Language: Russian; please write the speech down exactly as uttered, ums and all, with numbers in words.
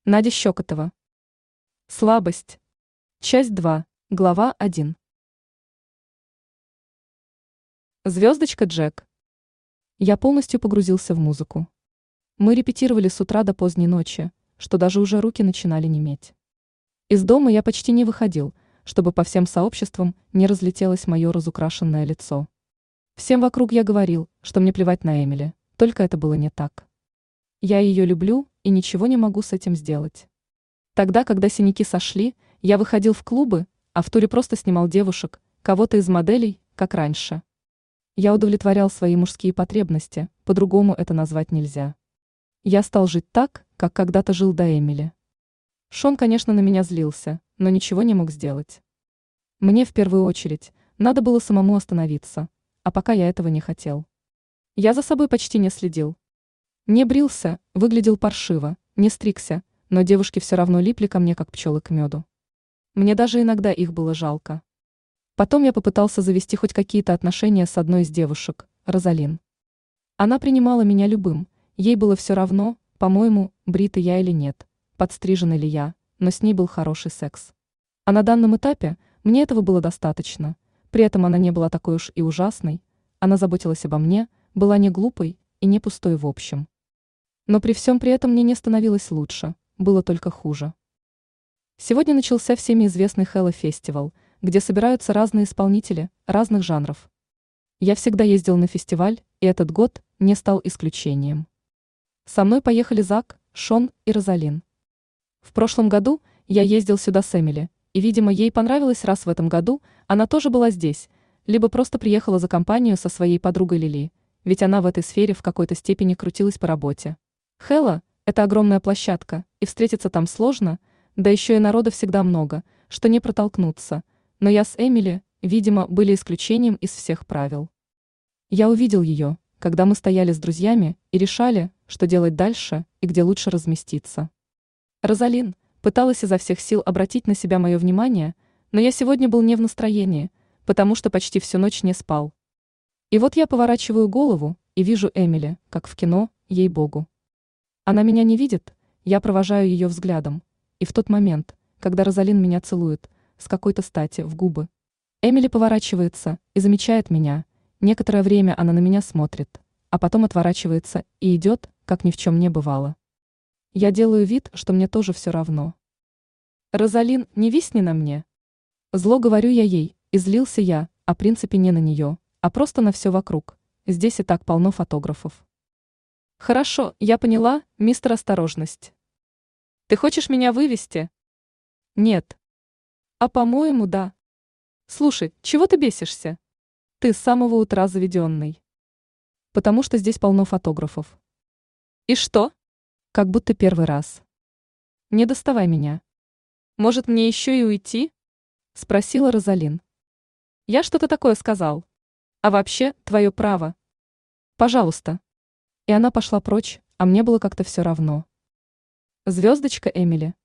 Надя Щекотова. Слабость. Часть два. Глава один. Звездочка Джек. Я полностью погрузился в музыку. Мы репетировали с утра до поздней ночи, что даже уже руки начинали неметь. Из дома я почти не выходил, чтобы по всем сообществам не разлетелось мое разукрашенное лицо. Всем вокруг я говорил, что мне плевать на Эмили, только это было не так. Я ее люблю и ничего не могу с этим сделать. Тогда, когда синяки сошли, я выходил в клубы, а в туре просто снимал девушек, кого-то из моделей, как раньше. Я удовлетворял свои мужские потребности, по-другому это назвать нельзя. Я стал жить так, как когда-то жил до Эмили. Шон, конечно, на меня злился, но ничего не мог сделать. Мне в первую очередь надо было самому остановиться, а пока я этого не хотел. Я за собой почти не следил. Не брился, выглядел паршиво, не стригся, но девушки все равно липли ко мне, как пчелы к меду. Мне даже иногда их было жалко. Потом я попытался завести хоть какие-то отношения с одной из девушек, Розалин. Она принимала меня любым, ей было все равно, по-моему, бритый я или нет, подстриженный ли я, но с ней был хороший секс. А на данном этапе мне этого было достаточно, при этом она не была такой уж и ужасной, она заботилась обо мне, была не глупой и не пустой в общем. Но при всем при этом мне не становилось лучше, было только хуже. Сегодня начался всеми известный Hello Festival, где собираются разные исполнители, разных жанров. Я всегда ездил на фестиваль, и этот год не стал исключением. Со мной поехали Зак, Шон и Розалин. В прошлом году я ездил сюда с Эмили, и, видимо, ей понравилось, раз в этом году она тоже была здесь, либо просто приехала за компанию со своей подругой Лили, ведь она в этой сфере в какой-то степени крутилась по работе. Hello – это огромная площадка, и встретиться там сложно, да еще и народа всегда много, что не протолкнуться, но я с Эмили, видимо, были исключением из всех правил. Я увидел ее, когда мы стояли с друзьями и решали, что делать дальше и где лучше разместиться. Розалин пыталась изо всех сил обратить на себя мое внимание, но я сегодня был не в настроении, потому что почти всю ночь не спал. И вот я поворачиваю голову и вижу Эмили, как в кино, ей-богу. Она меня не видит, я провожаю ее взглядом, и в тот момент, когда Розалин меня целует, с какой-то стати в губы, Эмили поворачивается и замечает меня, некоторое время она на меня смотрит, а потом отворачивается и идет, как ни в чем не бывало. Я делаю вид, что мне тоже все равно. «Розалин, не висни на мне!» Зло говорю я ей, и злился я, а в принципе не на нее, а просто на все вокруг, здесь и так полно фотографов. «Хорошо, я поняла, мистер Осторожность. Ты хочешь меня вывести?» «Нет». «А по-моему, да». «Слушай, чего ты бесишься? Ты с самого утра заведенный». «Потому что здесь полно фотографов». «И что?» «Как будто первый раз». «Не доставай меня». «Может, мне еще и уйти?» – спросила Розалин. «Я что-то такое сказал. А вообще, твое право. Пожалуйста». И она пошла прочь, а мне было как-то все равно. Звездочка Эмили.